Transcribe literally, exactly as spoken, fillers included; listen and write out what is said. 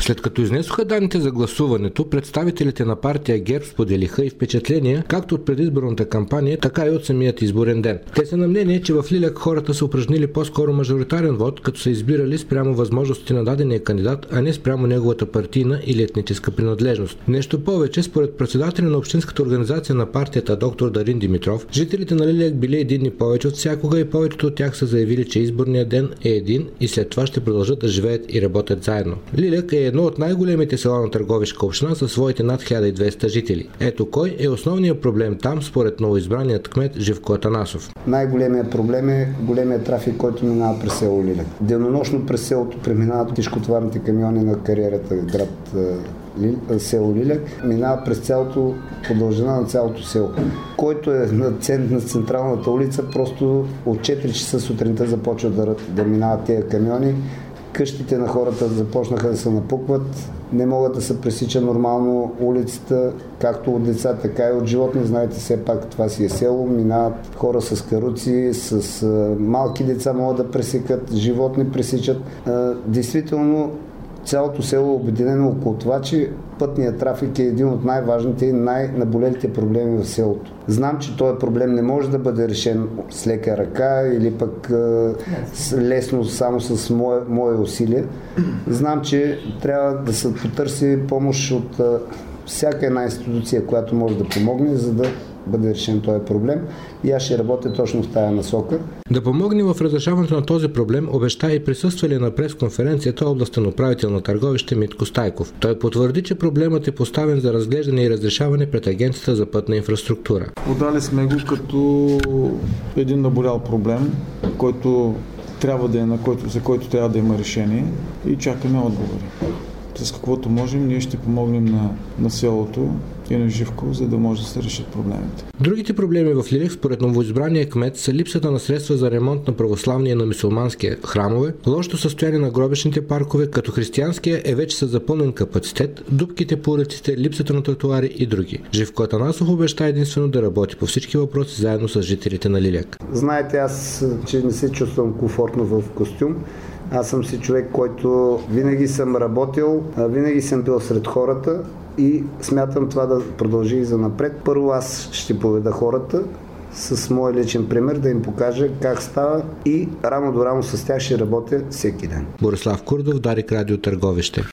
След като изнесоха данните за гласуването, представителите на партия ГЕРБ споделиха и впечатления както от предизборната кампания, така и от самият изборен ден. Те са на мнение, че в Лиляк хората са упражнили по-скоро мажоритарен вод, като са избирали спрямо възможностите на дадения кандидат, а не спрямо неговата партийна или етническа принадлежност. Нещо повече, според председателя на общинската организация на партията доктор Дарин Димитров, жителите на Лиляк били единни повече от всякога и повечето от тях са заявили, че изборният ден е един и след това ще продължат да живеят и работят заедно. Лиляк е едно от най-големите села на Търговишка община със своите над хиляда и двеста жители. Ето кой е основният проблем там, според новоизбраният кмет Живко Атанасов. Най-големият проблем е големият трафик, който минава през село Лиляк. Денонощно през селото преминават тежкотоварните камиони на кариерата град село Лиляк, минава през цялото, продължина на цялото село. Който е на, цент, на централната улица, просто от четири часа сутринта започват да, да минават тези камиони. Къщите на хората започнаха да се напукват, не могат да се пресича нормално улицата, както от деца, така и от животни. Знаете, все пак това си е село, минават хора с каруци, с а, малки деца могат да пресекат, животни пресичат. А, действително, цялото село е обединено около това, че пътният трафик е един от най-важните и най-наболелите проблеми в селото. Знам, че този проблем не може да бъде решен с лека ръка или пък е, лесно само с мое, мое усилие. Знам, че трябва да се потърси помощ от е, всяка една институция, която може да помогне, за да бъде решен този проблем, и аз ще работя точно в тая насока. Да помогне в разрешаването на този проблем обеща и присъствалия на пресконференцията областен управител на Търговище Митко Стайков. Той потвърди, че проблемът е поставен за разглеждане и разрешаване пред Агенцията за пътна инфраструктура. Подали сме го като един наболял проблем, който трябва да е, на който, за който трябва да има решение, и чакаме отговори. С каквото можем, ние ще помогнем на, на селото и на Живко, за да може да се решат проблемите. Другите проблеми в Лиляк, според новоизбрания кмет, са липсата на средства за ремонт на православния и на мюсюлманския храмове, лошото състояние на гробищните паркове, като християнския е вече със запълнен капацитет, дупките по улиците, липсата на тротуари и други. Живко Атанасов обеща единствено да работи по всички въпроси заедно с жителите на Лиляк. Знаете, аз, че не се чувствам комфортно в костюм. Аз съм си човек, който винаги съм работил, винаги съм бил сред хората и смятам това да продължи и за напред. Първо аз ще поведа хората с мой личен пример, да им покажа как става, и рамо до рамо с тях ще работя всеки ден. Борислав Курдов, Дарик Радио, Търговище.